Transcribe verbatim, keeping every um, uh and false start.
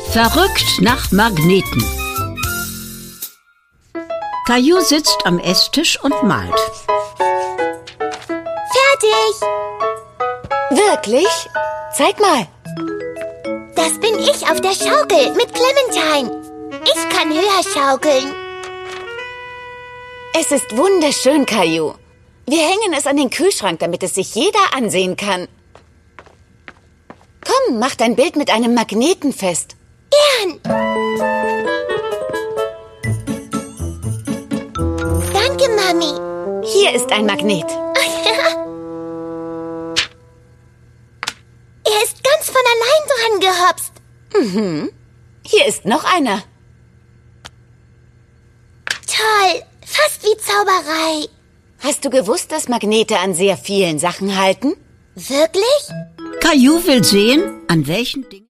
Verrückt nach Magneten. Caillou sitzt am Esstisch und malt. Fertig! Wirklich? Zeig mal. Das bin ich auf der Schaukel mit Clementine. Ich kann höher schaukeln. Es ist wunderschön, Caillou. Wir hängen es an den Kühlschrank, damit es sich jeder ansehen kann. Komm, mach dein Bild mit einem Magneten fest. Gern. Danke, Mami. Hier ist ein Magnet. Er ist ganz von allein dran gehopst. Mhm. Hier ist noch einer. Toll, fast wie Zauberei. Hast du gewusst, dass Magnete an sehr vielen Sachen halten? Wirklich? Caillou will sehen, an welchen Dingen